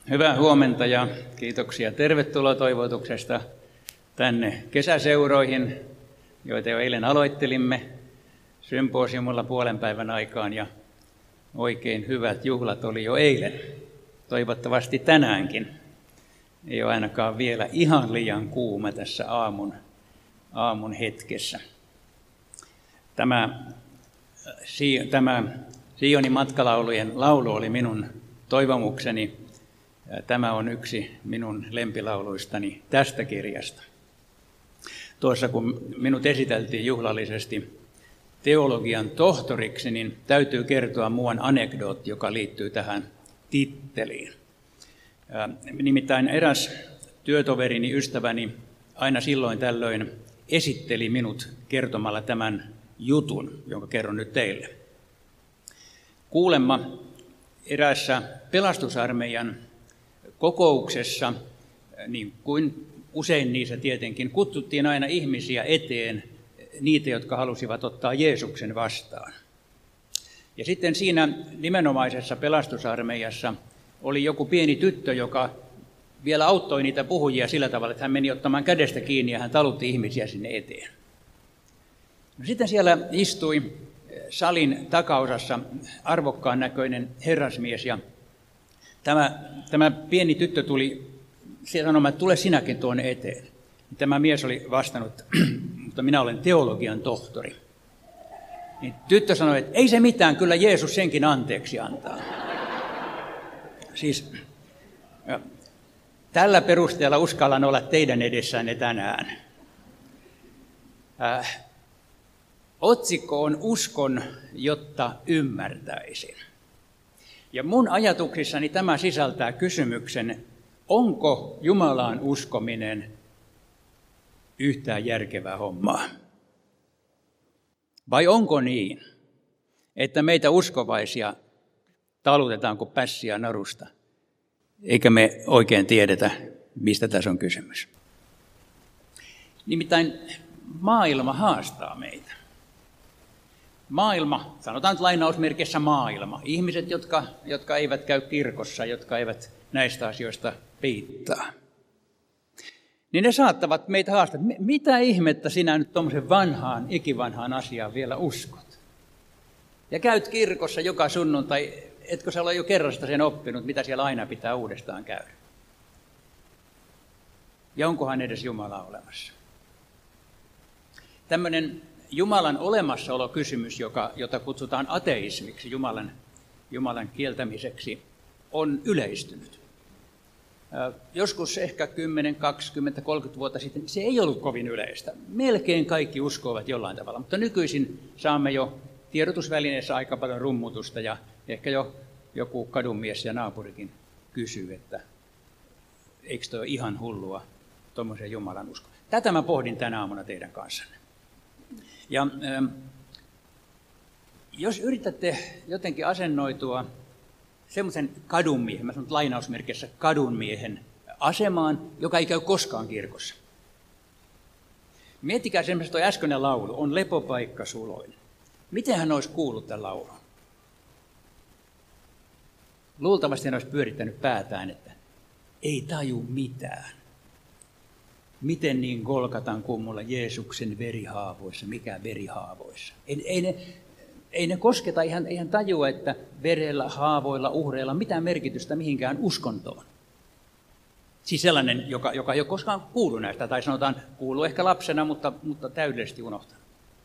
Hyvää huomenta ja kiitoksia tervetuloa toivotuksesta tänne kesäseuroihin, joita jo eilen aloittelimme symposiumilla puolen päivän aikaan ja oikein hyvät juhlat oli jo eilen. Toivottavasti tänäänkin. Ei ole ainakaan vielä ihan liian kuuma tässä aamun hetkessä. Tämä Sionin matkalaulujen laulu oli minun toivomukseni. Tämä on yksi minun lempilauluistani tästä kirjasta. Tuossa kun minut esiteltiin juhlallisesti teologian tohtoriksi, niin täytyy kertoa muuan anekdootti, joka liittyy tähän titteliin. Nimittäin eräs työtoverini, ystäväni, aina silloin tällöin esitteli minut kertomalla tämän jutun, jonka kerron nyt teille. Kuulemma eräässä pelastusarmeijan kokouksessa, niin kuin usein niissä tietenkin, kutsuttiin aina ihmisiä eteen, niitä, jotka halusivat ottaa Jeesuksen vastaan. Ja sitten siinä nimenomaisessa pelastusarmeijassa oli joku pieni tyttö, joka vielä auttoi niitä puhujia sillä tavalla, että hän meni ottamaan kädestä kiinni ja hän talutti ihmisiä sinne eteen. No, sitten siellä istui salin takaosassa arvokkaan näköinen herrasmies ja tämä pieni tyttö tuli sanomaan, että tule sinäkin tuonne eteen. Tämä mies oli vastannut, mutta minä olen teologian tohtori. Niin tyttö sanoi, että ei se mitään, kyllä Jeesus senkin anteeksi antaa. Siis tällä perusteella uskallan olla teidän edessänne tänään. Otsikko on uskon, jotta ymmärtäisin. Ja mun ajatuksissani tämä sisältää kysymyksen, onko Jumalaan uskominen yhtään järkevää hommaa? Vai onko niin, että meitä uskovaisia talutetaan kuin pässiä narusta, eikä me oikein tiedetä, mistä tässä on kysymys? Nimittäin maailma haastaa meitä. Maailma, sanotaan nyt lainausmerkissä maailma, ihmiset, jotka eivät käy kirkossa, jotka eivät näistä asioista piittaa, niin ne saattavat meitä haastaa. Mitä ihmettä sinä nyt tuommoisen ikivanhaan asiaan vielä uskot? Ja käyt kirkossa joka sunnuntai, etkö sä ole jo kerrasta sen oppinut, mitä siellä aina pitää uudestaan käydä? Ja onkohan edes Jumala olemassa? Tämmöinen Jumalan olemassaolokysymys, jota kutsutaan ateismiksi, Jumalan kieltämiseksi, on yleistynyt. Joskus ehkä 10, 20, 30 vuotta sitten se ei ollut kovin yleistä. Melkein kaikki uskovat jollain tavalla, mutta nykyisin saamme jo tiedotusvälineessä aika paljon rummutusta ja ehkä jo joku kadunmies ja naapurikin kysyy, että eikö toi ole ihan hullua tuommoisen Jumalan usko. Tätä mä pohdin tänä aamuna teidän kanssanne. Ja jos yritätte jotenkin asennoitua semmoisen kadunmiehen, mä sanon lainausmerkissä kadunmiehen asemaan, joka ei käy koskaan kirkossa. Miettikää semmoista toi äskeinen laulu, on lepopaikka suloin. Miten hän olisi kuullut tämän laulun? Luultavasti hän olisi pyörittänyt päätään, että ei taju mitään. Miten niin Golgatan kummulla Jeesuksen verihaavoissa, mikä verihaavoissa? Ei ne kosketa, ei hän tajua, että verellä, haavoilla, uhreilla mitään merkitystä mihinkään uskontoon. Siis sellainen, joka ei ole koskaan kuullut näistä, tai sanotaan kuuluu ehkä lapsena, mutta täydellisesti unohtanut.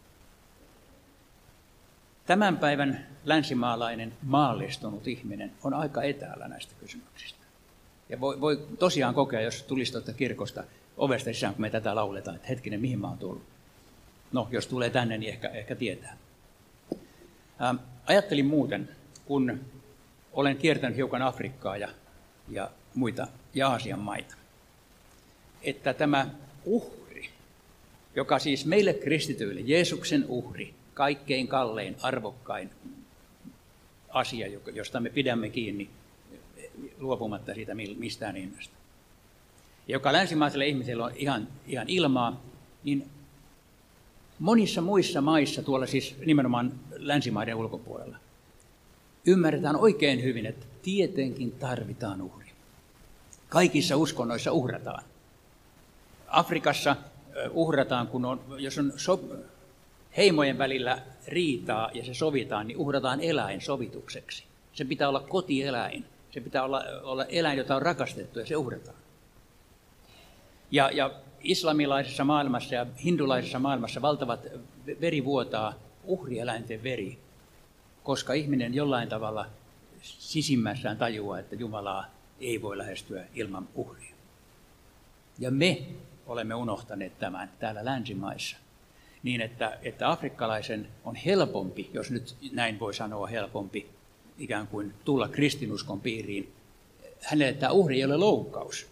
Tämän päivän länsimaalainen maallistunut ihminen on aika etäällä näistä kysymyksistä. Ja voi tosiaan kokea, jos tulisi tuolta kirkosta ovesta sisään, kun me tätä lauletaan, että hetkinen, mihin mä oon tullut. No, jos tulee tänne, niin ehkä tietää. Ajattelin muuten, kun olen kiertänyt hiukan Afrikkaa ja muita ja Aasian maita, että tämä uhri, joka siis meille kristityille, Jeesuksen uhri, kaikkein kallein, arvokkain asia, josta me pidämme kiinni luopumatta siitä mistään hinnasta, joka länsimaiselle ihmiselle on ihan ilmaa, niin monissa muissa maissa, tuolla siis nimenomaan länsimaiden ulkopuolella, ymmärretään oikein hyvin, että tietenkin tarvitaan uhri. Kaikissa uskonnoissa uhrataan. Afrikassa uhrataan, jos on heimojen välillä riitaa ja se sovitaan, niin uhrataan eläin sovitukseksi. Se pitää olla kotieläin. Se pitää olla eläin, jota on rakastettu, ja se uhrataan. Ja islamilaisessa maailmassa ja hindulaisessa maailmassa valtavat veri vuotaa, uhrieläinten veri, koska ihminen jollain tavalla sisimmässään tajuaa, että Jumalaa ei voi lähestyä ilman uhria. Ja me olemme unohtaneet tämän täällä länsimaissa, niin että afrikkalaisen on helpompi, jos nyt näin voi sanoa helpompi, ikään kuin tulla kristinuskon piiriin. Hänelle tämä uhri ei ole loukkaus,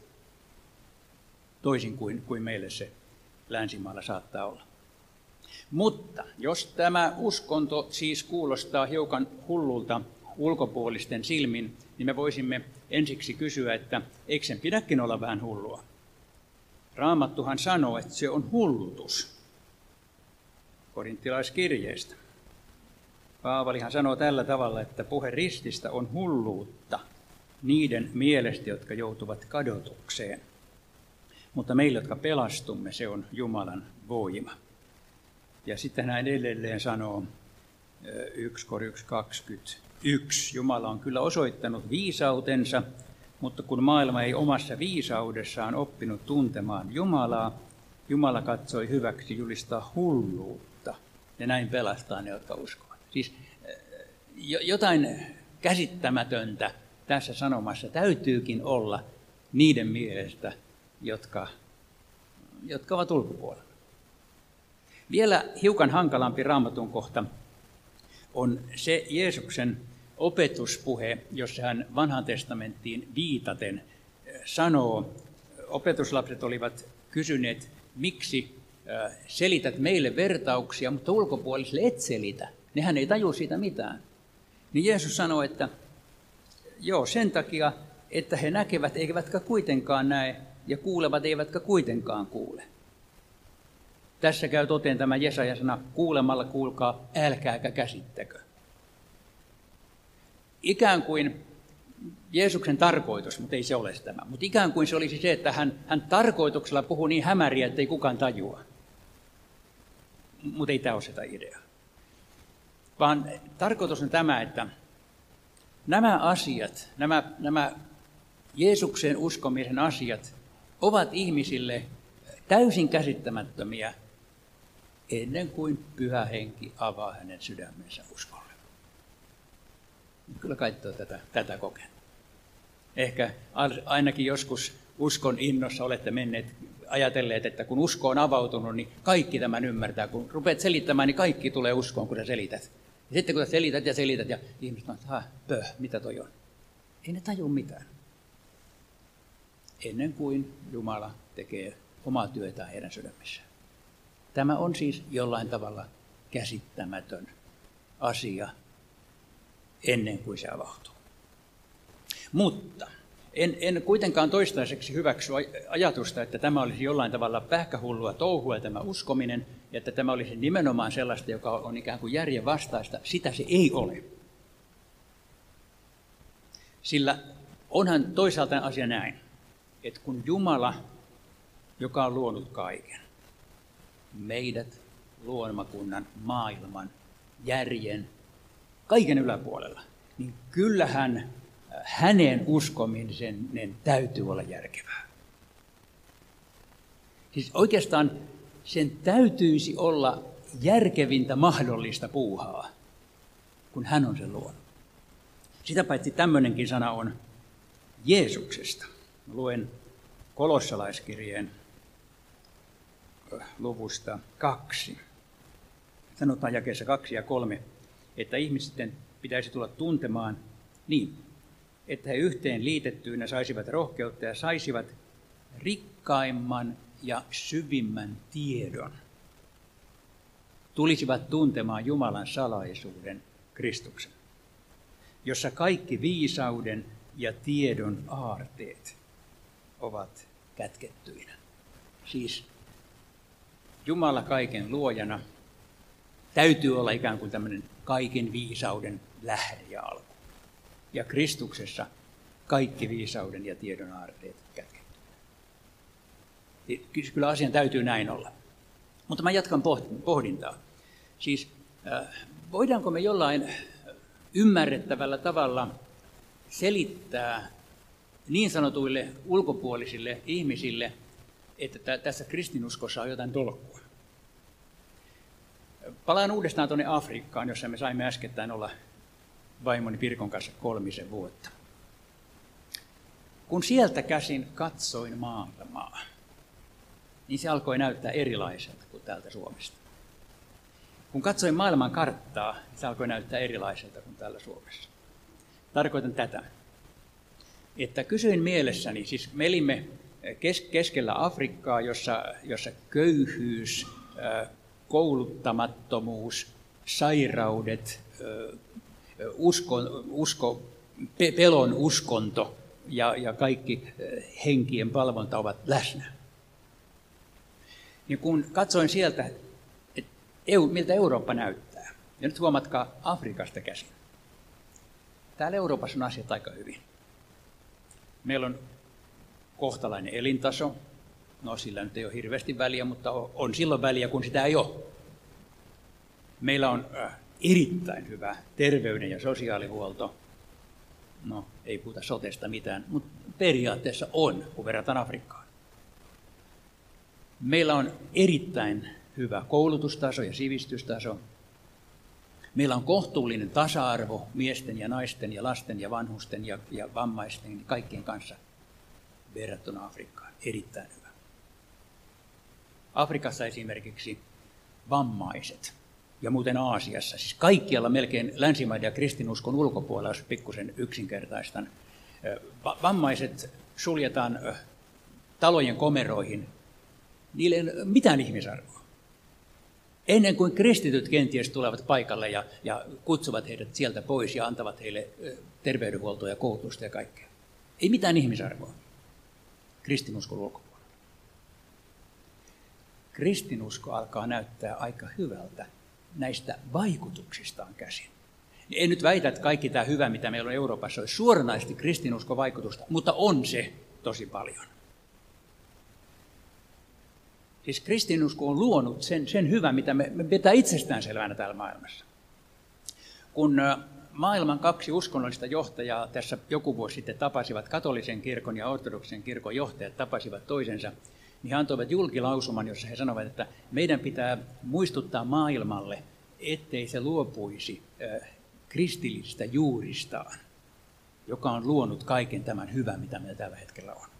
toisin kuin meille se länsimaalla saattaa olla. Mutta jos tämä uskonto siis kuulostaa hiukan hullulta ulkopuolisten silmin, niin me voisimme ensiksi kysyä, että eikö sen pidäkin olla vähän hullua? Raamattuhan sanoo, että se on hullutus. Korinttilaiskirjeestä. Paavalihan sanoo tällä tavalla, että puhe rististä on hulluutta niiden mielestä, jotka joutuvat kadotukseen. Mutta meille, jotka pelastumme, se on Jumalan voima. Ja sitten hän edelleen sanoo 1 Kor 1:21. Jumala on kyllä osoittanut viisautensa, mutta kun maailma ei omassa viisaudessaan oppinut tuntemaan Jumalaa, Jumala katsoi hyväksi julistaa hulluutta ja näin pelastaa ne, jotka uskovat. Siis jotain käsittämätöntä tässä sanomassa täytyykin olla niiden mielestä, jotka ovat ulkopuolella. Vielä hiukan hankalampi Raamatun kohta on se Jeesuksen opetuspuhe, jossa hän Vanhaan testamenttiin viitaten sanoo, opetuslapset olivat kysyneet, miksi selität meille vertauksia, mutta ulkopuolisille et selitä. Nehän ei tajua siitä mitään. Niin Jeesus sanoi, että joo, sen takia, että he näkevät eivätkä kuitenkaan näe ja kuulevat eivätkä kuitenkaan kuule. Tässä käy toteen tämä Jesaja-sana, kuulemalla kuulkaa, älkääkä käsittäkö. Ikään kuin Jeesuksen tarkoitus, mutta ei se ole tämä, mutta ikään kuin se olisi se, että hän tarkoituksella puhuu niin hämäriä, että ei kukaan tajua. Mutta ei tämä ole sitä idea. Vaan tarkoitus on tämä, että nämä asiat, nämä Jeesuksen uskomisen asiat ovat ihmisille täysin käsittämättömiä ennen kuin Pyhä Henki avaa hänen sydämensä uskolle. Kyllä kai tätä kokea. Ehkä ainakin joskus uskon innossa olette ajatelleet, että kun usko on avautunut, niin kaikki tämän ymmärtää. Kun rupeat selittämään, niin kaikki tulee uskoon, kun sä selität. Ja sitten kun sä selität ja ihmiset on, että mitä toi on? Ei ne tajua mitään. Ennen kuin Jumala tekee omaa työtään heidän sydämissään. Tämä on siis jollain tavalla käsittämätön asia ennen kuin se avautuu. Mutta en kuitenkaan toistaiseksi hyväksy ajatusta, että tämä olisi jollain tavalla pähkähullua touhua tämä uskominen, ja että tämä olisi nimenomaan sellaista, joka on ikään kuin järjen vastaista. Sitä se ei ole. Sillä onhan toisaalta asia näin, että kun Jumala, joka on luonut kaiken, meidät, luomakunnan, maailman, järjen, kaiken yläpuolella, niin kyllähän hänen uskomisen täytyy olla järkevää. Siis oikeastaan sen täytyisi olla järkevintä mahdollista puuhaa, kun hän on sen luonut. Sitä paitsi tämmöinenkin sana on Jeesuksesta. Luen kolossalaiskirjeen luvusta 2. Sanotaan jakeessa 2 ja 3, että ihmisten pitäisi tulla tuntemaan niin, että he yhteen liitettyinä saisivat rohkeutta ja saisivat rikkaimman ja syvimmän tiedon. Tulisivat tuntemaan Jumalan salaisuuden Kristuksen, jossa kaikki viisauden ja tiedon aarteet ovat kätkettyinä. Siis Jumala kaiken luojana täytyy olla ikään kuin tämmöinen kaiken viisauden lähde ja alku. Ja Kristuksessa kaikki viisauden ja tiedon aarteet kätketty. Kyllä asian täytyy näin olla. Mutta mä jatkan pohdintaa. Siis voidaanko me jollain ymmärrettävällä tavalla selittää niin sanotuille ulkopuolisille ihmisille, että tässä kristinuskossa on jotain tolkkua? Palaan uudestaan tuonne Afrikkaan, jossa me saimme äskettäin olla vaimoni Pirkon kanssa 3 vuotta. Kun sieltä käsin katsoin maailmaa, niin se alkoi näyttää erilaiselta kuin täältä Suomesta. Kun katsoin maailman karttaa, se alkoi näyttää erilaiselta kuin täällä Suomessa. Tarkoitan tätä, että kysyin mielessäni, siis me elimme keskellä Afrikkaa, jossa köyhyys, kouluttamattomuus, sairaudet, pelon uskonto ja kaikki henkien palvonta ovat läsnä. Ja kun katsoin sieltä, miltä Eurooppa näyttää, ja nyt huomatkaa Afrikasta käsin. Täällä Euroopassa on asiat aika hyvin. Meillä on kohtalainen elintaso. No sillä nyt ei ole hirveästi väliä, mutta on silloin väliä, kun sitä ei ole. Meillä on erittäin hyvä terveyden ja sosiaalihuolto. No ei puhuta sotesta mitään, mutta periaatteessa on, kun verrataan Afrikkaan. Meillä on erittäin hyvä koulutustaso ja sivistystaso. Meillä on kohtuullinen tasa-arvo miesten ja naisten ja lasten ja vanhusten ja vammaisten ja kaikkien kanssa verrattuna Afrikkaan. Erittäin hyvä. Afrikassa esimerkiksi vammaiset ja muuten Aasiassa, siis kaikkialla melkein länsimaiden ja kristinuskon ulkopuolella, jos pikkusen yksinkertaistan, vammaiset suljetaan talojen komeroihin. Niillä ei ole mitään ihmisarvoa. Ennen kuin kristityt kenties tulevat paikalle ja kutsuvat heidät sieltä pois ja antavat heille terveydenhuoltoa ja koulutusta ja kaikkea. Ei mitään ihmisarvoa kristinuskon ulkopuolella. Kristinusko alkaa näyttää aika hyvältä näistä vaikutuksistaan käsin. En nyt väitä, että kaikki tämä hyvä, mitä meillä on Euroopassa, olisi suoranaisesti kristinuskon vaikutusta, mutta on se tosi paljon. Siis kristinusko on luonut sen hyvän, mitä me pitää itsestäänselvänä täällä maailmassa. Kun maailman 2 uskonnollista johtajaa tässä joku vuosi sitten tapasivat, katolisen kirkon ja ortodoksen kirkon johtajat tapasivat toisensa, niin he antoivat julkilausuman, jossa he sanovat, että meidän pitää muistuttaa maailmalle, ettei se luopuisi kristillisistä juuristaan, joka on luonut kaiken tämän hyvän, mitä meillä tällä hetkellä on.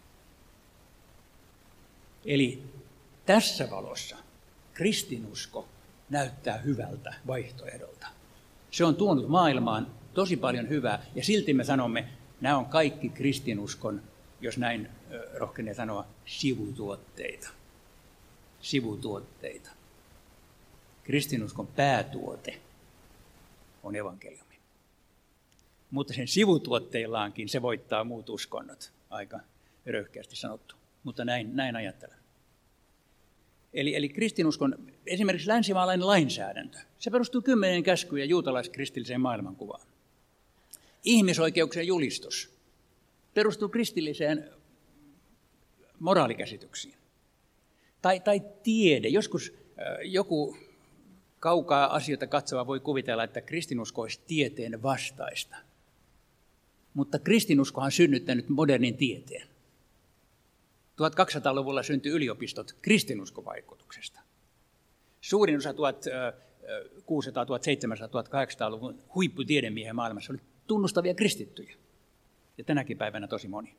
Eli tässä valossa kristinusko näyttää hyvältä vaihtoehdolta. Se on tuonut maailmaan tosi paljon hyvää, ja silti me sanomme, nämä on kaikki kristinuskon, jos näin rohkenee sanoa, sivutuotteita. Sivutuotteita. Kristinuskon päätuote on evankeliumi. Mutta sen sivutuotteillaankin se voittaa muut uskonnot, aika röyhkeästi sanottu. Mutta näin ajattelen. Eli kristinuskon, esimerkiksi länsimaalainen lainsäädäntö, se perustuu 10 käskyyn ja juutalaiskristilliseen maailmankuvaan. Ihmisoikeuksien julistus perustuu kristilliseen moraalikäsityksiin. Tai tiede. Joskus joku kaukaa asioita katsova voi kuvitella, että kristinusko olisi tieteen vastaista. Mutta kristinuskohan on synnyttänyt modernin tieteen. 1200-luvulla syntyi yliopistot kristinuskovaikutuksesta. Suurin osa 1600-, 1700-, 1800-luvun huipputiedemiehen maailmassa oli tunnustavia kristittyjä. Ja tänäkin päivänä tosi moni.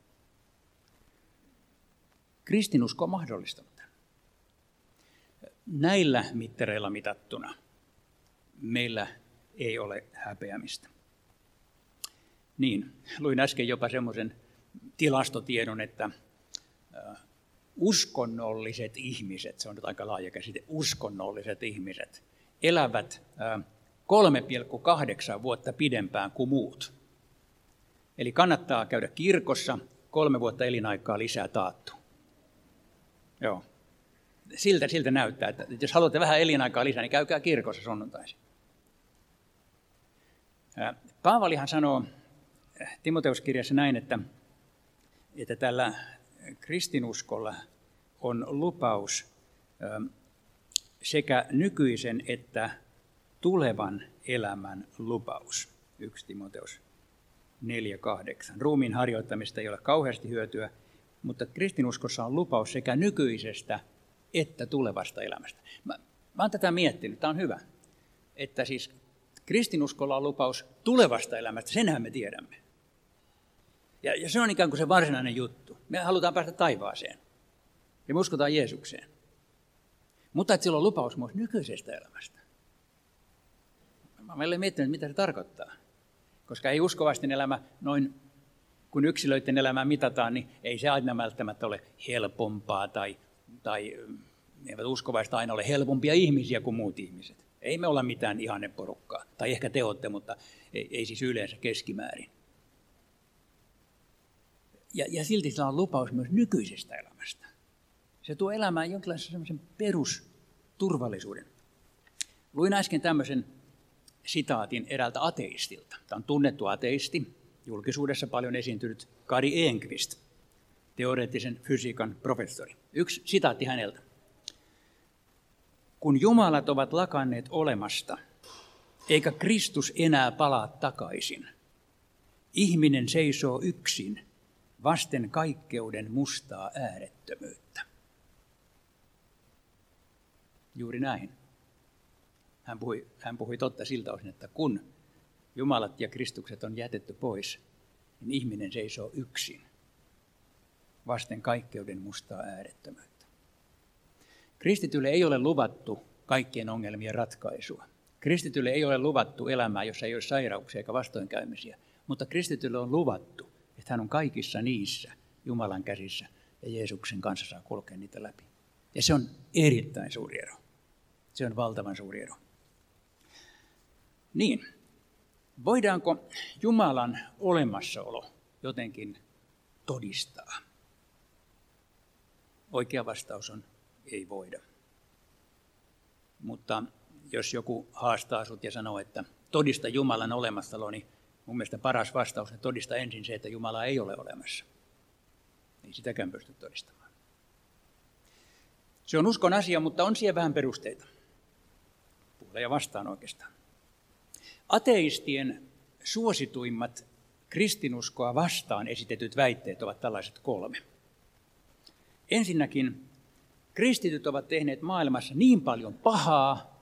Kristinusko on mahdollistanut tämän. Näillä mittareilla mitattuna meillä ei ole häpeämistä. Niin, luin äsken jopa semmoisen tilastotiedon, että uskonnolliset ihmiset, se on nyt aika laaja käsite, uskonnolliset ihmiset elävät 3,8 vuotta pidempään kuin muut. Eli kannattaa käydä kirkossa, 3 vuotta elinaikaa lisää taattu. Joo. Siltä näyttää, että jos haluatte vähän elinaikaa lisää, niin käykää kirkossa sunnuntaisin. Paavalihan sanoo Timoteuskirjassa näin, että tällä kristinuskolla on lupaus sekä nykyisen että tulevan elämän lupaus. 1 Timoteus 4:8. Ruumiin harjoittamista ei ole kauheasti hyötyä, mutta kristinuskossa on lupaus sekä nykyisestä että tulevasta elämästä. Mä oon tätä miettinyt, tämä on hyvä, että siis kristinuskolla on lupaus tulevasta elämästä, senhän me tiedämme. Ja se on ikään kuin se varsinainen juttu. Me halutaan päästä taivaaseen ja me uskotaan Jeesukseen. Mutta että sillä on lupaus myös nykyisestä elämästä. Mä olen miettinyt, mitä se tarkoittaa. Koska ei uskovaisten elämä, noin kun yksilöiden elämää mitataan, niin ei se aina välttämättä ole helpompaa tai eivät uskovaiset aina ole helpompia ihmisiä kuin muut ihmiset. Ei me olla mitään ihanneporukkaa. Tai ehkä te olette, mutta ei siis yleensä keskimäärin. Ja silti sillä on lupaus myös nykyisestä elämästä. Se tuo elämään jonkinlaisen semmoisen perusturvallisuuden. Luin äsken tämmöisen sitaatin eräältä ateistilta. Tämä on tunnettu ateisti, julkisuudessa paljon esiintynyt Kari Enqvist, teoreettisen fysiikan professori. Yksi sitaatti häneltä. Kun jumalat ovat lakanneet olemasta, eikä Kristus enää palaa takaisin, ihminen seisoo yksin vasten kaikkeuden mustaa äärettömyyttä. Juuri näin. Hän puhui totta siltä osin, että kun Jumalat ja Kristukset on jätetty pois, niin ihminen seisoo yksin vasten kaikkeuden mustaa äärettömyyttä. Kristitylle ei ole luvattu kaikkien ongelmien ratkaisua. Kristitylle ei ole luvattu elämää, jossa ei ole sairauksia eikä vastoinkäymisiä, mutta kristitylle on luvattu, että hän on kaikissa niissä Jumalan käsissä ja Jeesuksen kanssa saa kulkea niitä läpi. Ja se on erittäin suuri ero. Se on valtavan suuri ero. Niin, voidaanko Jumalan olemassaolo jotenkin todistaa? Oikea vastaus on ei voida. Mutta jos joku haastaa sut ja sanoo, että todista Jumalan olemassaolo, niin mun mielestä paras vastaus on todista ensin se, että Jumala ei ole olemassa. Ei sitäkään pysty todistamaan. Se on uskon asia, mutta on siellä vähän perusteita. Puolesta ja vastaan oikeastaan. Ateistien suosituimmat kristinuskoa vastaan esitetyt väitteet ovat tällaiset 3. Ensinnäkin kristityt ovat tehneet maailmassa niin paljon pahaa,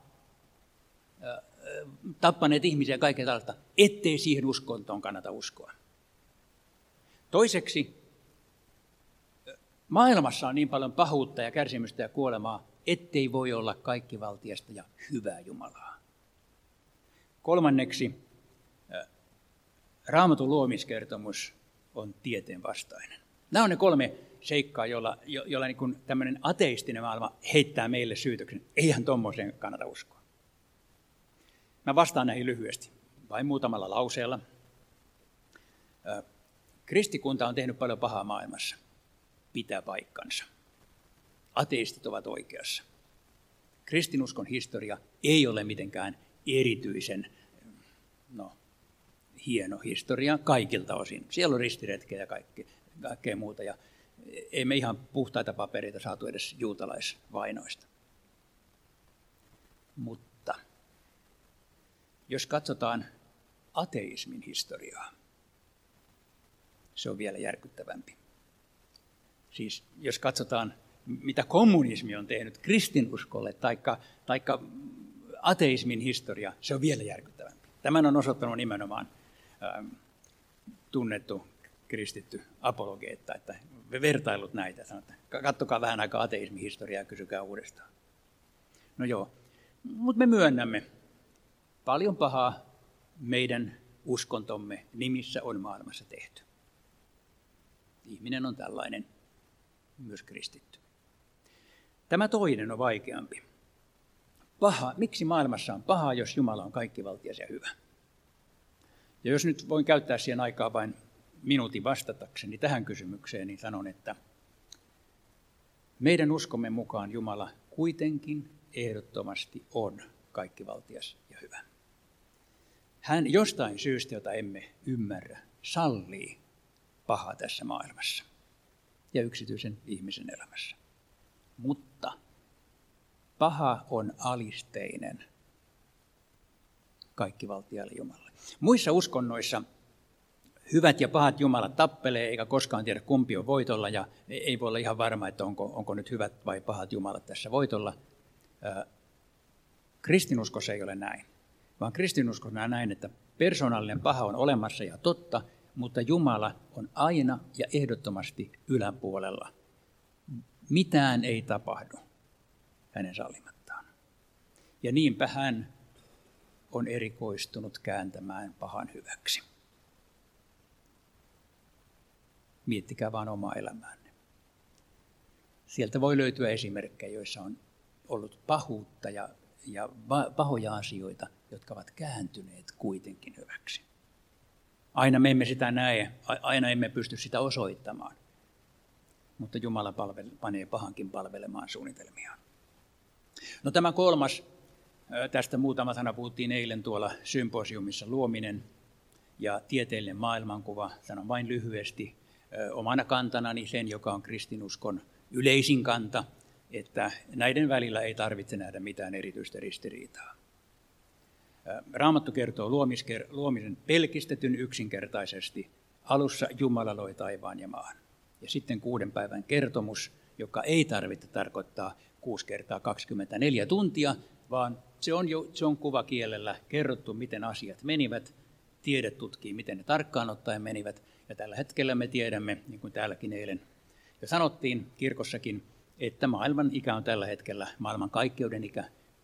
tappaneet ihmisiä ja kaikkea tällaista, ettei siihen uskontoon kannata uskoa. Toiseksi, maailmassa on niin paljon pahuutta ja kärsimystä ja kuolemaa, ettei voi olla kaikkivaltiasta ja hyvää Jumalaa. Kolmanneksi, Raamatun luomiskertomus on tieteen vastainen. Nämä on ne 3 seikkaa, jolla niin kuin tämmöinen ateistinen maailma heittää meille syytöksen. Eihän tuommoiseen kannata uskoa. Mä vastaan näihin lyhyesti, vain muutamalla lauseella. Kristikunta on tehnyt paljon pahaa maailmassa. Pitää paikkansa. Ateistit ovat oikeassa. Kristinuskon historia ei ole mitenkään erityisen hieno historia kaikilta osin. Siellä on ristiretkeä ja kaikkea muuta. Ja ei me ihan puhtaita papereita saatu edes juutalaisvainoista. Mutta jos katsotaan ateismin historiaa, se on vielä järkyttävämpi. Siis jos katsotaan, mitä kommunismi on tehnyt kristinuskolle taikka ateismin historia, se on vielä järkyttävämpi. Tämän on osoittanut nimenomaan tunnettu kristitty apologeetta, että vertailut näitä, sanotaan, katsokaa vähän aikaa ateismin historiaa ja kysykää uudestaan. No joo, mutta me myönnämme, paljon pahaa meidän uskontomme nimissä on maailmassa tehty. Ihminen on tällainen, myös kristitty. Tämä toinen on vaikeampi. Paha. Miksi maailmassa on pahaa, jos Jumala on kaikkivaltias ja hyvä? Ja jos nyt voin käyttää siihen aikaa vain minuutin vastatakseni tähän kysymykseen, niin sanon, että meidän uskomme mukaan Jumala kuitenkin ehdottomasti on kaikkivaltias ja hyvä. Hän jostain syystä, jota emme ymmärrä, sallii pahaa tässä maailmassa ja yksityisen ihmisen elämässä. Mutta paha on alisteinen kaikkivaltiaalle Jumalalle. Muissa uskonnoissa hyvät ja pahat jumalat tappelee, eikä koskaan tiedä kumpi on voitolla, ja ei voi olla ihan varma, että onko nyt hyvät vai pahat jumalat tässä voitolla. Kristinuskossa ei ole näin, vaan kristinuskossa on näin, että persoonallinen paha on olemassa ja totta, mutta Jumala on aina ja ehdottomasti yläpuolella. Mitään ei tapahdu hänen sallimattaan. Ja niinpä hän on erikoistunut kääntämään pahan hyväksi. Miettikää vaan omaa elämäänne. Sieltä voi löytyä esimerkkejä, joissa on ollut pahuutta ja pahoja asioita, jotka ovat kääntyneet kuitenkin hyväksi. Aina me emme sitä näe, aina emme pysty sitä osoittamaan, mutta Jumala panee pahankin palvelemaan suunnitelmiaan. No tämä kolmas, tästä muutama sana puhuttiin eilen tuolla symposiumissa, luominen ja tieteellinen maailmankuva. Sanon vain lyhyesti omana kantanani sen, joka on kristinuskon yleisin kanta, että näiden välillä ei tarvitse nähdä mitään erityistä ristiriitaa. Raamattu kertoo luomisen pelkistetyn yksinkertaisesti. Alussa Jumala loi taivaan ja maan. Ja sitten 6 päivän kertomus, joka ei tarvitse tarkoittaa 6 kertaa 24 tuntia, vaan se on kuvakielellä kerrottu, miten asiat menivät. Tiede tutkii, miten ne tarkkaan ottaen menivät. Ja tällä hetkellä me tiedämme, niin kuin täälläkin eilen jo sanottiin kirkossakin, että maailman ikä on tällä hetkellä maailman kaikkeuden ikä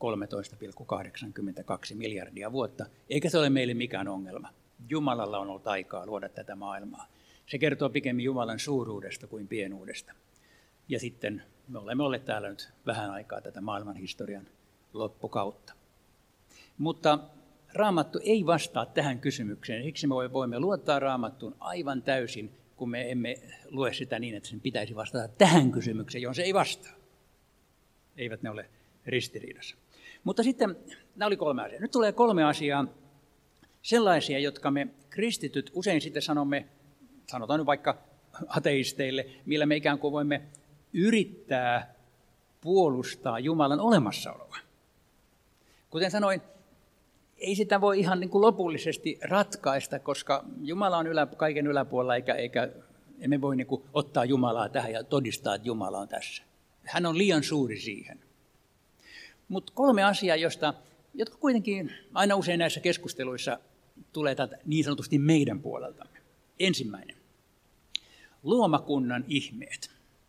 13,82 miljardia vuotta, eikä se ole meille mikään ongelma. Jumalalla on ollut aikaa luoda tätä maailmaa. Se kertoo pikemmin Jumalan suuruudesta kuin pienuudesta. Ja sitten me olemme olleet täällä nyt vähän aikaa tätä maailman historian loppukautta. Mutta Raamattu ei vastaa tähän kysymykseen. Siksi me voimme luottaa Raamattuun aivan täysin, kun me emme lue sitä niin, että sen pitäisi vastata tähän kysymykseen, johon se ei vastaa. Eivät ne ole ristiriidassa. Mutta sitten, nämä oli 3 asiaa. Nyt tulee 3 asiaa, sellaisia, jotka me kristityt usein sitten sanotaan nyt vaikka ateisteille, millä me ikään kuin voimme yrittää puolustaa Jumalan olemassaoloa. Kuten sanoin, ei sitä voi ihan niin kuin lopullisesti ratkaista, koska Jumala on kaiken yläpuolella, eikä emme voi niin kuin ottaa Jumalaa tähän ja todistaa, että Jumala on tässä. Hän on liian suuri siihen. Mutta 3 asiaa, jotka kuitenkin aina usein näissä keskusteluissa tulee niin sanotusti meidän puoleltamme. Ensimmäinen. Luomakunnan ihmeet.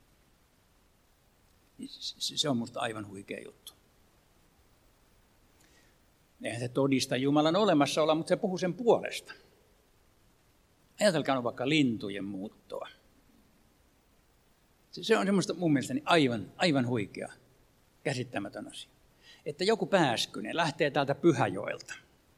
Se on minusta aivan huikea juttu. Eihän se todista Jumalan olemassaoloa, mutta se puhuu sen puolesta. Ajatelkaa vaikka lintujen muuttoa. Se on semmoista mun mielestäni aivan huikea, käsittämätön asia. Että joku pääskynen lähtee täältä Pyhäjoelta.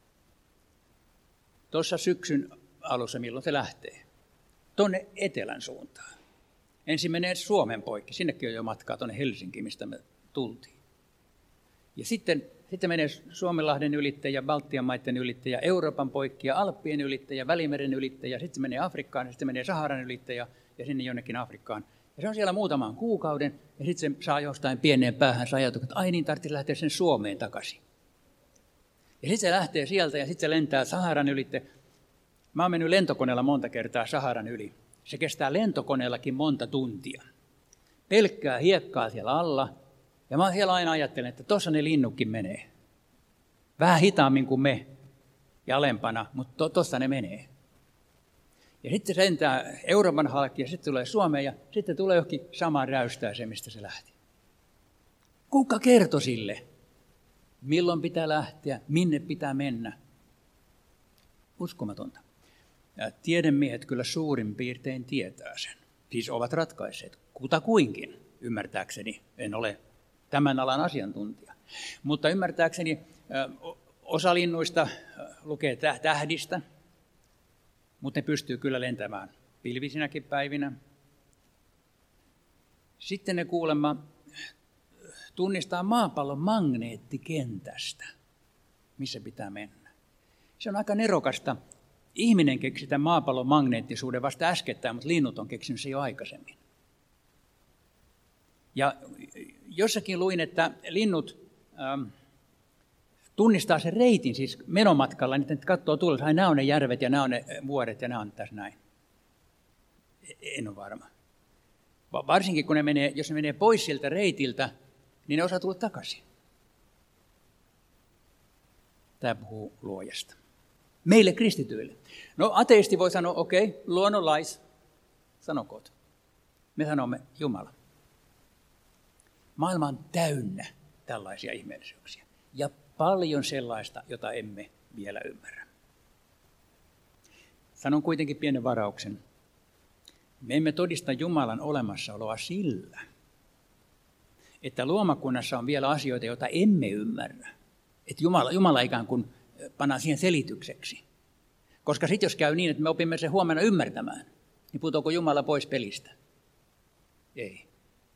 Tuossa syksyn alussa, milloin se lähtee? Tuonne etelän suuntaan. Ensin menee Suomen poikki, sinnekin on jo matkaa tuonne Helsinkiin, mistä me tultiin. Ja sitten menee Suomenlahden ylittäjä, Baltian maiden ylittäjä, Euroopan poikki ja Alppien ylittäjä, Välimeren ylittäjä, sitten se menee Afrikkaan, sitten menee Saharan ylittäjä ja sinne jonnekin Afrikkaan. Ja se on siellä muutaman kuukauden ja sitten se saa jostain pieneen päähän ajatuksen, että ai niin, tarvitsisi lähteä sen Suomeen takaisin. Ja sitten se lähtee sieltä ja sitten se lentää Saharan ylitte. Mä oon mennyt lentokoneella monta kertaa Saharan yli. Se kestää lentokoneellakin monta tuntia. Pelkkää hiekkaa siellä alla. Ja mä siellä aina ajattelen, että tuossa ne linnutkin menee. Vähän hitaammin kuin me ja alempana, mutta tuossa ne menee. Ja sitten se lentää Euroopan halki ja sitten tulee Suomeen ja sitten tulee johonkin samaan räystääseen, mistä se lähti. Kuka kertoi sille, milloin pitää lähteä, minne pitää mennä? Uskomatonta. Ja tiedemiehet kyllä suurin piirtein tietää sen. Siis ovat ratkaisseet kutakuinkin, ymmärtääkseni. En ole tämän alan asiantuntija. Mutta ymmärtääkseni osa linnuista lukee tähdistä, mutta ne pystyy kyllä lentämään pilvisinäkin päivinä. Sitten ne kuulemma tunnistaa maapallon magneettikentästä, missä pitää mennä. Se on aika nerokasta Ihminen keksi tämän maapallon magneettisuuden vasta äskettäin, mutta linnut on keksinyt se jo aikaisemmin. Ja jossakin luin, että linnut tunnistaa sen reitin, siis menomatkalla, niin katsoo tuolla, nämä on ne järvet ja nämä on ne vuoret ja nämä on tässä näin. En ole varma. Varsinkin kun jos ne menee pois siltä reitiltä, niin ne osaa tulla takaisin. Tämä puhuu luojasta. Meille kristityille. No ateisti voi sanoa, okei, luonnonlais, sanokoot. Me sanomme Jumala. Maailma on täynnä tällaisia ihmeellisyyksiä. Ja paljon sellaista, jota emme vielä ymmärrä. Sanon kuitenkin pienen varauksen. Me emme todista Jumalan olemassaoloa sillä, että luomakunnassa on vielä asioita, joita emme ymmärrä. Että Jumala ikään kuin pannaan siihen selitykseksi. Koska sitten jos käy niin, että me opimme sen huomenna ymmärtämään, niin putoako Jumala pois pelistä? Ei.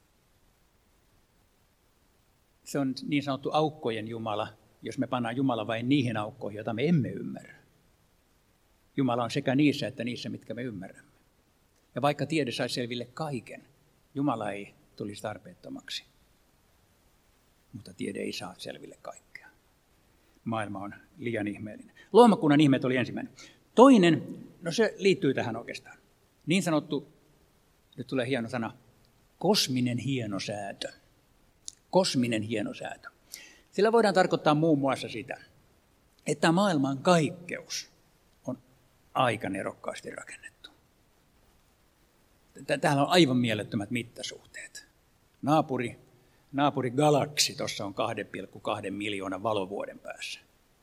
Se on niin sanottu aukkojen Jumala, jos me pannaan Jumala vain niihin aukkoihin, joita me emme ymmärrä. Jumala on sekä niissä että niissä, mitkä me ymmärrämme. Ja vaikka tiede saisi selville kaiken, Jumala ei tulisi tarpeettomaksi. Mutta tiede ei saa selville kaikkea. Maailma on liian ihmeellinen. Luomakunnan ihmeet oli ensimmäinen. Toinen, no se liittyy tähän oikeastaan. Niin sanottu, nyt tulee hieno sana, kosminen hienosäätö. Kosminen hienosäätö. Sillä voidaan tarkoittaa muun muassa sitä, että maailman kaikkeus on aika nerokkaasti rakennettu. Täällä on aivan mielettömät mittasuhteet. Naapuri galaksi tuossa on 2,2 miljoonan valovuoden päässä.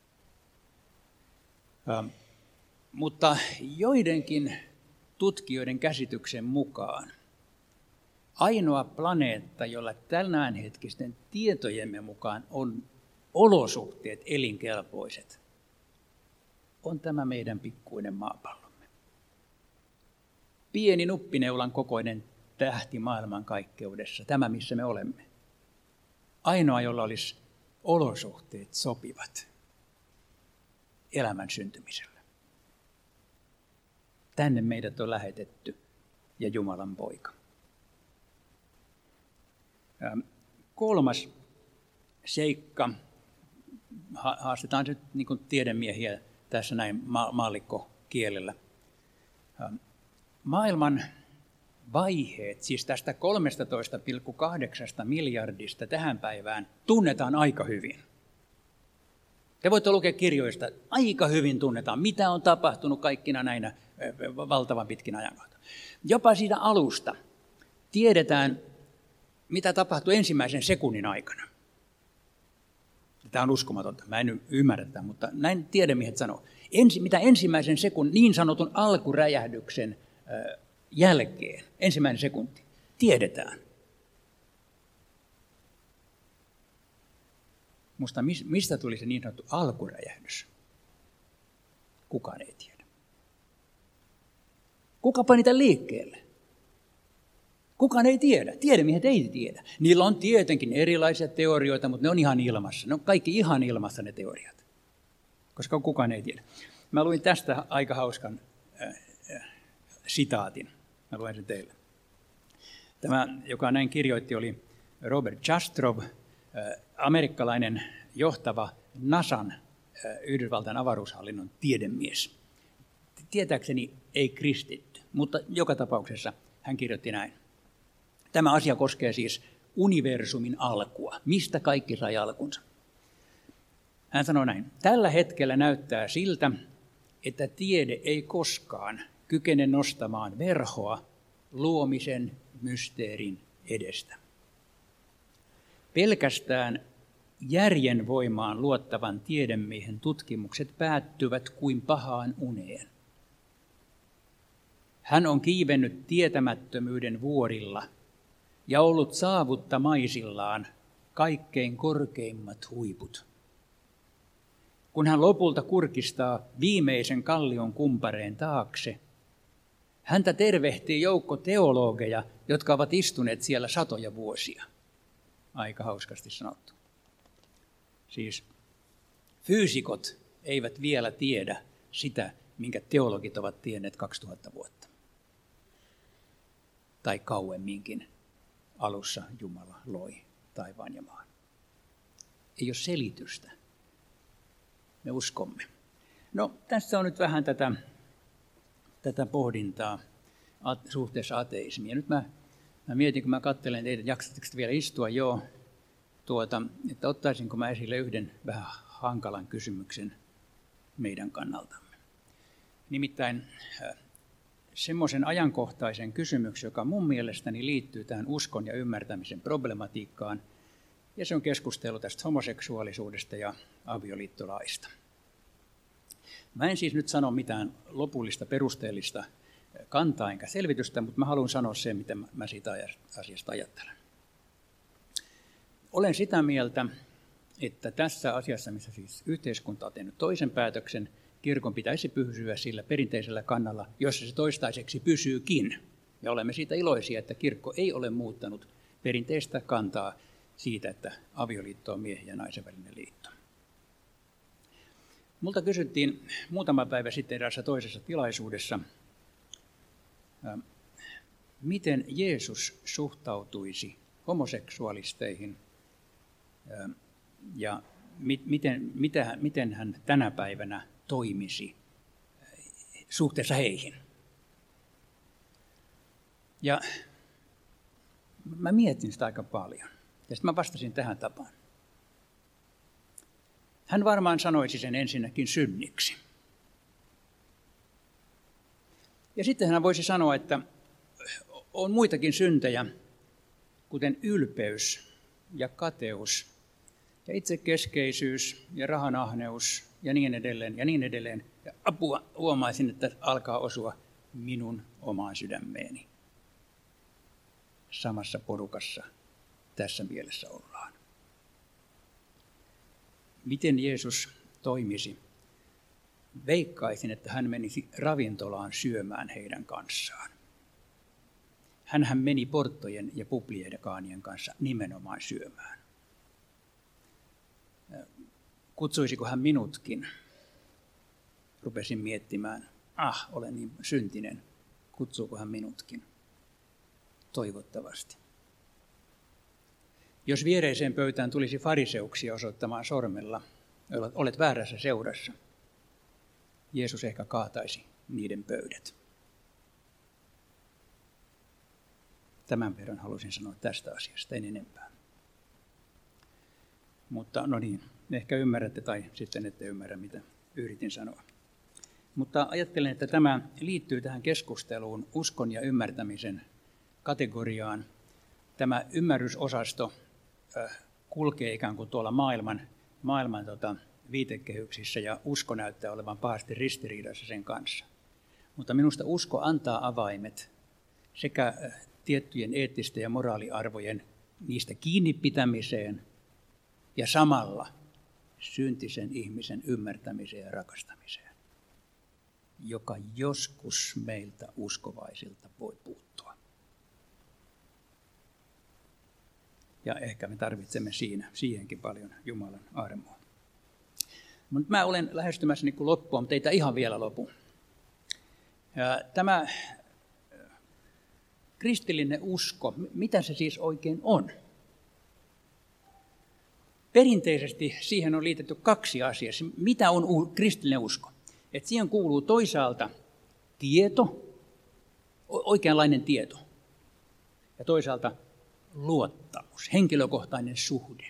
Mutta joidenkin tutkijoiden käsityksen mukaan ainoa planeetta, jolla tämänhetkisten tietojemme mukaan on olosuhteet elinkelpoiset, on tämä meidän pikkuinen maapallomme. Pieni nuppineulan kokoinen tähti maailmankaikkeudessa, tämä missä me olemme. Ainoa, jolla olisi olosuhteet sopivat elämän syntymiselle. Tänne meidät on lähetetty ja Jumalan poika. Kolmas seikka, haastetaan nyt niin kuin tiedemiehiä tässä näin maallikkokielellä. Maailman vaiheet, siis tästä 13,8 miljardista tähän päivään, tunnetaan aika hyvin. Te voitte lukea kirjoista, aika hyvin tunnetaan, mitä on tapahtunut kaikkina näinä valtavan pitkin ajankohta. Jopa siitä alusta tiedetään, mitä tapahtui ensimmäisen sekunnin aikana. Tämä on uskomatonta, mä en ymmärrä tätä, mutta näin tiedemiehet sanoo. Mitä ensimmäisen niin sanotun alkuräjähdyksen jälkeen, ensimmäinen sekunti, tiedetään. Musta mistä tuli se niin sanottu alkuräjähdys? Kukaan ei tiedä. Kuka pani tämän liikkeelle? Kukaan ei tiedä. Tiedemiehet ei tiedä. Niillä on tietenkin erilaisia teorioita, mutta ne on ihan ilmassa. Ne on kaikki ihan ilmassa ne teoriat, koska kukaan ei tiedä. Mä luin tästä aika hauskan sitaatin. Mä luen sen teille. Tämä, joka näin kirjoitti, oli Robert Jastrow, amerikkalainen johtava NASAn, Yhdysvaltain avaruushallinnon tiedemies. Tietääkseni ei kristitty, mutta joka tapauksessa hän kirjoitti näin. Tämä asia koskee siis universumin alkua. Mistä kaikki sai alkunsa? Hän sanoi näin. Tällä hetkellä näyttää siltä, että tiede ei koskaan kykene nostamaan verhoa luomisen mysteerin edestä. Pelkästään järjen voimaan luottavan tiedemiehen tutkimukset päättyvät kuin pahaan uneen. Hän on kiivennyt tietämättömyyden vuorilla ja ollut saavuttamaisillaan kaikkein korkeimmat huiput. Kun hän lopulta kurkistaa viimeisen kallion kumpareen taakse, häntä tervehtii joukko teologeja, jotka ovat istuneet siellä satoja vuosia. Aika hauskasti sanottu. Siis fyysikot eivät vielä tiedä sitä, minkä teologit ovat tienneet 2000 vuotta. Tai kauemminkin alussa Jumala loi taivaan ja maan. Ei ole selitystä. Me uskomme. No, tässä on nyt vähän tätä pohdintaa suhteessa ateismiin. Nyt mä mietin, kun mä katselen teitä, jaksatteko vielä istua? Joo. Että ottaisinko mä esille yhden vähän hankalan kysymyksen meidän kannaltamme. Nimittäin semmoisen ajankohtaisen kysymyksen, joka mun mielestäni liittyy tähän uskon ja ymmärtämisen problematiikkaan, ja se on keskustelu tästä homoseksuaalisuudesta ja avioliittolaista. Mä en siis nyt sano mitään lopullista perusteellista kantaa enkä selvitystä, mutta mä haluan sanoa sen, mitä mä siitä asiasta ajattelen. Olen sitä mieltä, että tässä asiassa, missä siis yhteiskunta on tehnyt toisen päätöksen, kirkon pitäisi pysyä sillä perinteisellä kannalla, jossa se toistaiseksi pysyykin. Ja olemme siitä iloisia, että kirkko ei ole muuttanut perinteistä kantaa siitä, että avioliitto on miehen ja naisen välinen liitto. Multa kysyttiin muutama päivä sitten eräässä toisessa tilaisuudessa, miten Jeesus suhtautuisi homoseksuaalisteihin ja miten hän tänä päivänä toimisi suhteessa heihin. Ja mä mietin sitä aika paljon. Ja sitten mä vastasin tähän tapaan. Hän varmaan sanoisi sen ensinnäkin synniksi. Ja sitten hän voisi sanoa, että on muitakin syntejä, kuten ylpeys ja kateus ja itsekeskeisyys ja rahanahneus ja niin edelleen ja niin edelleen. Ja apua huomaisin, että alkaa osua minun omaan sydämeeni. Samassa porukassa tässä mielessä ollaan. Miten Jeesus toimisi? Veikkaisin, että hän menisi ravintolaan syömään heidän kanssaan. Hänhän meni porttojen ja publiekaanien kanssa nimenomaan syömään. Kutsuisiko hän minutkin? Rupesin miettimään, olen niin syntinen. Kutsuuko hän minutkin? Toivottavasti. Jos viereiseen pöytään tulisi fariseuksia osoittamaan sormella, olet väärässä seurassa, Jeesus ehkä kaataisi niiden pöydät. Tämän verran halusin sanoa tästä asiasta, en enempää. Mutta no niin, ehkä ymmärrätte tai sitten ette ymmärrä, mitä yritin sanoa. Mutta ajattelen, että tämä liittyy tähän keskusteluun uskon ja ymmärtämisen kategoriaan. Tämä ymmärrysosasto kulkee ikään kuin tuolla maailman viitekehyksissä ja usko näyttää olevan pahasti ristiriidassa sen kanssa. Mutta minusta usko antaa avaimet sekä tiettyjen eettisten ja moraaliarvojen niistä kiinni pitämiseen ja samalla syntisen ihmisen ymmärtämiseen ja rakastamiseen, joka joskus meiltä uskovaisilta voi puuttua. Ja ehkä me tarvitsemme siihenkin paljon Jumalan armoa. Mutta mä olen lähestymässä niin kuin loppua, mutta ei tämä ihan vielä lopu. Tämä kristillinen usko, mitä se siis oikein on? Perinteisesti siihen on liitetty kaksi asiaa. Mitä on kristillinen usko? Että siihen kuuluu toisaalta tieto, oikeanlainen tieto, ja toisaalta luottamus, henkilökohtainen suhde.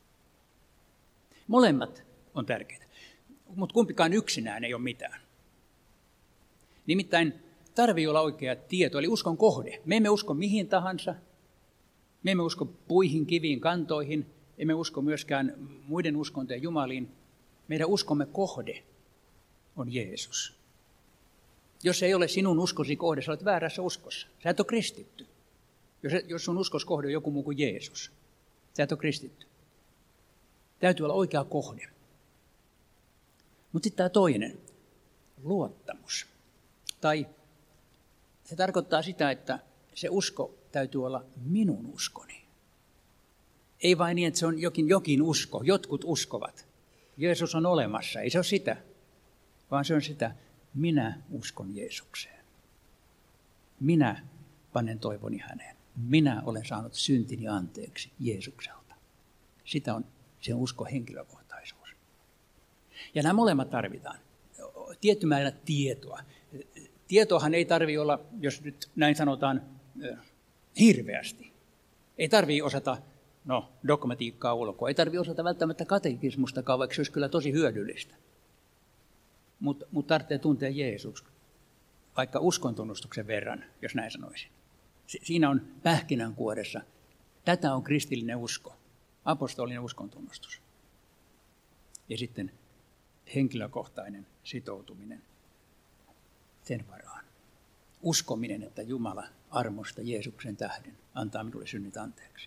Molemmat on tärkeitä, mutta kumpikaan yksinään ei ole mitään. Nimittäin tarvii olla oikea tieto, eli uskon kohde. Me emme usko mihin tahansa, me emme usko puihin, kiviin, kantoihin, emme usko myöskään muiden uskontojen jumaliin. Meidän uskomme kohde on Jeesus. Jos ei ole sinun uskosi kohde, sä olet väärässä uskossa. Sä et ole kristitty. Jos sun uskoskohde on joku muu kuin Jeesus, sä et ole kristitty. Täytyy olla oikea kohde. Mutta sitten tämä toinen, luottamus. Tai se tarkoittaa sitä, että se usko täytyy olla minun uskoni. Ei vain niin, että se on jokin usko, jotkut uskovat. Jeesus on olemassa, ei se ole sitä, vaan se on sitä, minä uskon Jeesukseen. Minä panen toivoni häneen. Minä olen saanut syntini anteeksi Jeesukselta. Sitä on sen uskon henkilökohtaisuus. Ja nämä molemmat tarvitaan. Tietty määrä tietoa. Tietoahan ei tarvitse olla, jos nyt näin sanotaan, hirveästi. Ei tarvitse osata dogmatiikkaa ulkoa. Ei tarvitse osata välttämättä katekismustakaan, vaikka se olisi kyllä tosi hyödyllistä. Mutta tarvitsee tuntea Jeesus, vaikka uskontunnustuksen verran, jos näin sanoisin. Siinä on pähkinänkuoressa. Tätä on kristillinen usko, apostolinen uskontunnustus. Ja sitten henkilökohtainen sitoutuminen sen varaan. Uskominen, että Jumala armosta Jeesuksen tähden antaa minulle synnit anteeksi.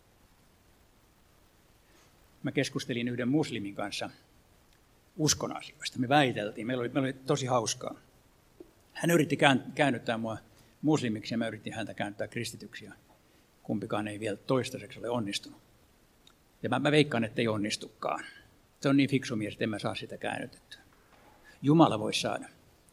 Mä keskustelin yhden muslimin kanssa uskon asioista. Me väiteltiin, meillä oli tosi hauskaa. Hän yritti käännyttää mua muslimiksi ja mä yritin häntä käännyttää kristityksi. Kumpikaan ei vielä toistaiseksi ole onnistunut. Ja mä veikkaan, että ei onnistukaan. Se on niin fiksu mies, että en mä saa sitä käännytettyä. Jumala voi saada.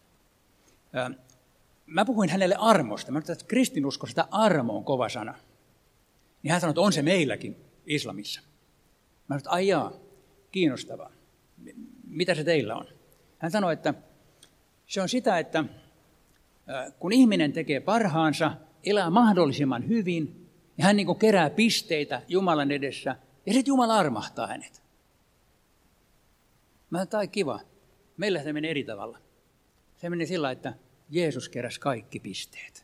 Mä puhuin hänelle armosta. Mä ajattelin, että kristinuskossa sitä armo on kova sana. Niin hän sanoi, että on se meilläkin islamissa. Mä sanoin, että ai jaa, kiinnostavaa. Mitä se teillä on? Hän sanoi, että se on sitä, että kun ihminen tekee parhaansa, elää mahdollisimman hyvin, ja hän niin kuin kerää pisteitä Jumalan edessä, ja sitten Jumala armahtaa hänet. Mä sanoin, että kiva. Meillä se menee eri tavalla. Se menee sillä, että Jeesus keräsi kaikki pisteet.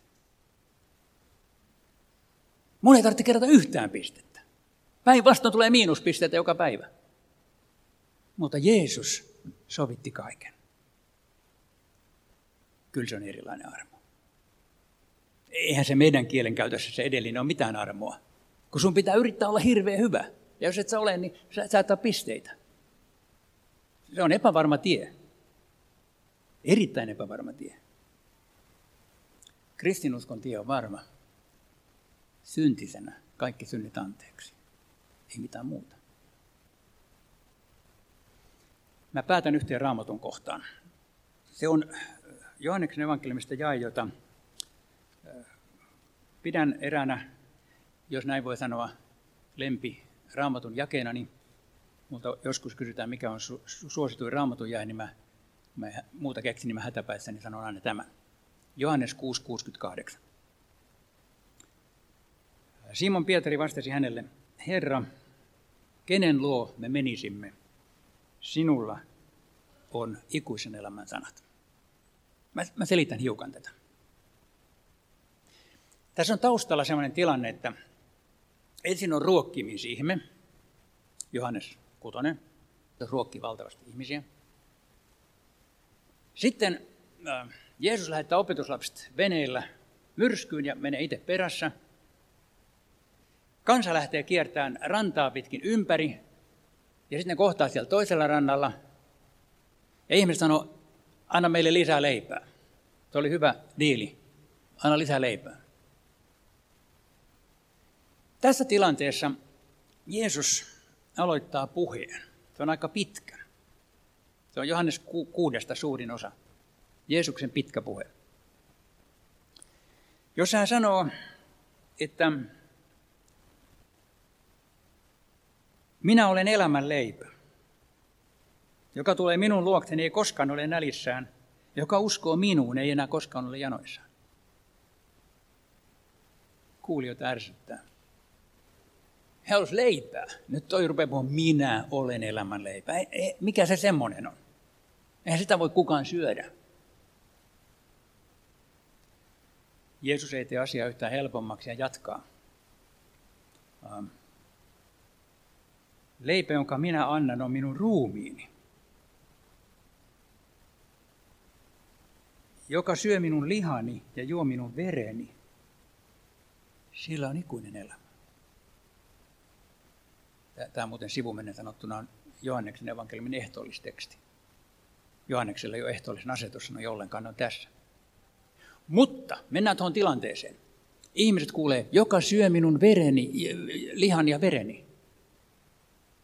Mun ei tarvitse kerätä yhtään pistettä. Päinvastoin tulee miinuspisteitä joka päivä. Mutta Jeesus sovitti kaiken. Kyllä se on erilainen armo. Eihän se meidän kielenkäytössä se edellinen ole mitään armoa. Kun sun pitää yrittää olla hirveän hyvä. Ja jos et sä ole, niin sä et saa pisteitä. Se on epävarma tie. Erittäin epävarma tie. Kristinuskon tie on varma. Syntisenä kaikki synnit anteeksi. Ei mitään muuta. Mä päätän yhteen Raamatun kohtaan. Se on Johanneksen evankeliumista jae, jota pidän eräänä, jos näin voi sanoa, lempi Raamatun jakeena, mutta joskus kysytään, mikä on suosituin Raamatun jae, niin mä muuta keksin, niin mä hätäpäissäni sanon aina tämän. Johannes 6:68. Simon Pietari vastasi hänelle, Herra, kenen luo me menisimme? Sinulla on ikuisen elämän sanat. Mä selitän hiukan tätä. Tässä on taustalla sellainen tilanne, että ensin on ruokkimisihme, Johannes 6, ruokki valtavasti ihmisiä. Sitten Jeesus lähettää opetuslapset veneillä myrskyyn ja menee itse perässä. Kansa lähtee kiertämään rantaa pitkin ympäri ja sitten ne kohtaa siellä toisella rannalla. Ja ihmiset sanoo, anna meille lisää leipää. Se oli hyvä diili, anna lisää leipää. Tässä tilanteessa Jeesus aloittaa puheen. Se on aika pitkä. Se on Johannes 6 suurin osa. Jeesuksen pitkä puhe. Jos hän sanoo, että minä olen elämän leipä, joka tulee minun luokseni ei koskaan ole nälissään, joka uskoo minuun ei enää koskaan ole janoissaan. Kuulijoita ärsyttää. He olisi leipää. Nyt toi rupeaa puhumaan, minä olen elämän leipä. Mikä se semmoinen on? Eihän sitä voi kukaan syödä. Jeesus ei tee asiaa yhtään helpommaksi ja jatkaa. Leipä, jonka minä annan, on minun ruumiini. Joka syö minun lihani ja juo minun vereni, sillä on ikuinen elämä. Tämä muuten sivumennen sanottuna on Johanneksen evankeliumin ehtoollisteksti. Johanneksella ei ole ehtoollisen asetus, no ollenkaan on tässä. Mutta mennään tuohon tilanteeseen. Ihmiset kuulee, joka syö minun vereni, lihan ja vereni.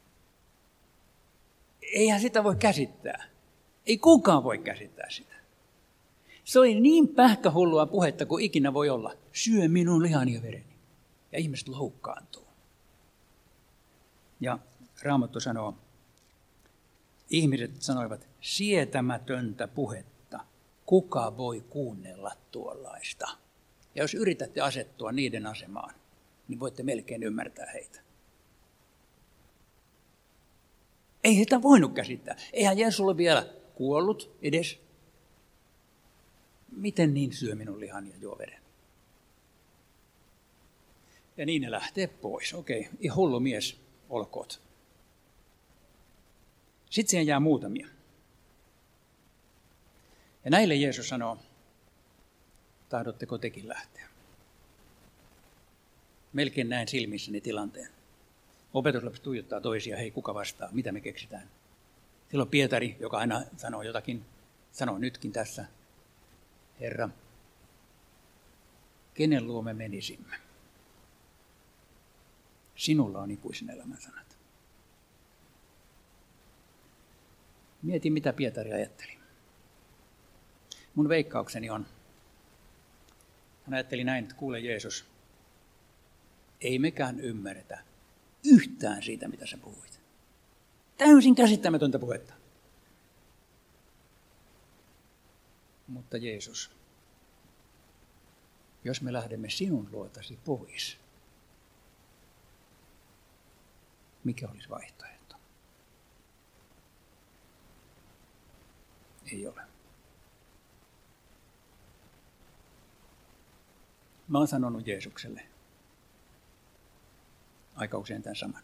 Eihän sitä voi käsittää. Ei kukaan voi käsittää sitä. Se oli niin pähkähullua puhetta kuin ikinä voi olla. Syö minun lihani ja vereni. Ja ihmiset loukkaantuu. Ja Raamattu sanoo, ihmiset sanoivat, sietämätöntä puhetta. Kuka voi kuunnella tuollaista? Ja jos yritätte asettua niiden asemaan, niin voitte melkein ymmärtää heitä. Ei heitä voinut käsittää. Eihän Jeesus ole vielä kuollut edes. Miten niin syö minun lihani ja juo veren? Ja niin ne lähtee pois. Okei, hullu mies, olkoot. Sitten siihen jää muutamia. Ja näille Jeesus sanoo, tahdotteko tekin lähteä? Melkein näen silmissäni tilanteen. Opetuslapset tuijottaa toisia, hei kuka vastaa, mitä me keksitään. Silloin Pietari, joka aina sanoo jotakin, sanoo nytkin tässä, Herra, kenen luo me menisimme? Sinulla on ikuisen elämän sanat. Mietin, mitä Pietari ajatteli. Mun veikkaukseni on, hän ajatteli näin, että kuule Jeesus, ei mekään ymmärretä yhtään siitä, mitä sä puhuit. Täysin käsittämätöntä puhetta. Mutta Jeesus, jos me lähdemme sinun luotasi pois, mikä olisi vaihtoehto? Ei ole. Mä oon sanonut Jeesukselle aika usein tämän saman.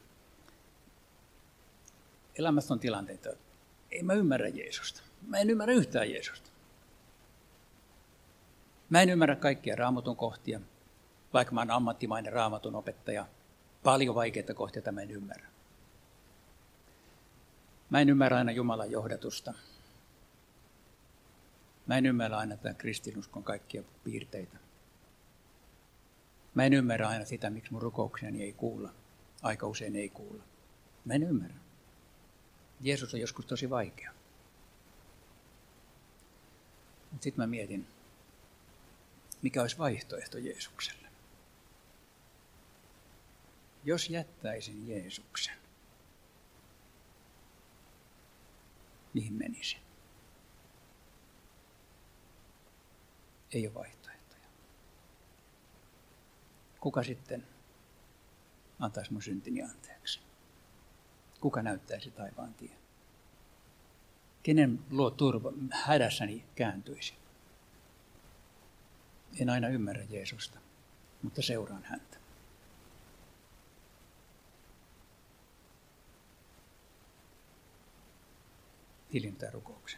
Elämässä on tilanteita, että ei mä ymmärrä Jeesusta. Mä en ymmärrä yhtään Jeesusta. Mä en ymmärrä kaikkia Raamatun kohtia, vaikka mä oon ammattimainen Raamatun opettaja. Paljon vaikeita kohtia mä en ymmärrä. Mä en ymmärrä aina Jumalan johdatusta. Mä en ymmärrä aina tämän kristinuskon kaikkia piirteitä. Mä en ymmärrä aina sitä, miksi mun rukoukseni ei kuulla. Aika usein ei kuulla. Mä en ymmärrä. Jeesus on joskus tosi vaikea. Mutta sitten mä mietin, mikä olisi vaihtoehto Jeesukselle. Jos jättäisin Jeesuksen, mihin menisin? Ei ole vaihtoehtoja. Kuka sitten antaisi mun syntini anteeksi? Kuka näyttäisi taivaan tien? Kenen luo turva hädässäni kääntyisi? En aina ymmärrä Jeesusta, mutta seuraan häntä. Hiljentää rukouksen.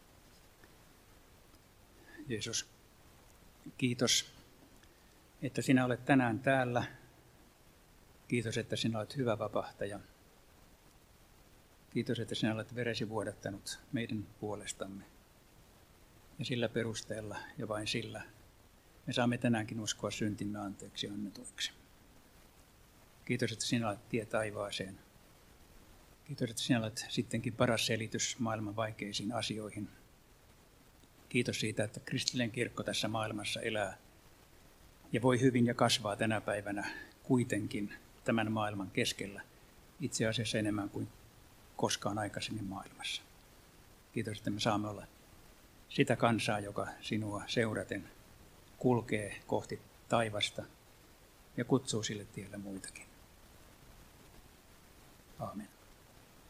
Jeesus, kiitos, että sinä olet tänään täällä. Kiitos, että sinä olet hyvä vapahtaja. Kiitos, että sinä olet veresi vuodattanut meidän puolestamme. Ja sillä perusteella ja vain sillä me saamme tänäänkin uskoa syntimme anteeksi annetuiksi. Kiitos, että sinä olet tie taivaaseen. Kiitos, että sinä olet sittenkin paras selitys maailman vaikeisiin asioihin. Kiitos siitä, että kristillinen kirkko tässä maailmassa elää ja voi hyvin ja kasvaa tänä päivänä kuitenkin tämän maailman keskellä itse asiassa enemmän kuin koskaan aikaisemmin maailmassa. Kiitos, että me saamme olla sitä kansaa, joka sinua seuraten kulkee kohti taivasta ja kutsuu sille tielle muitakin. Aamen.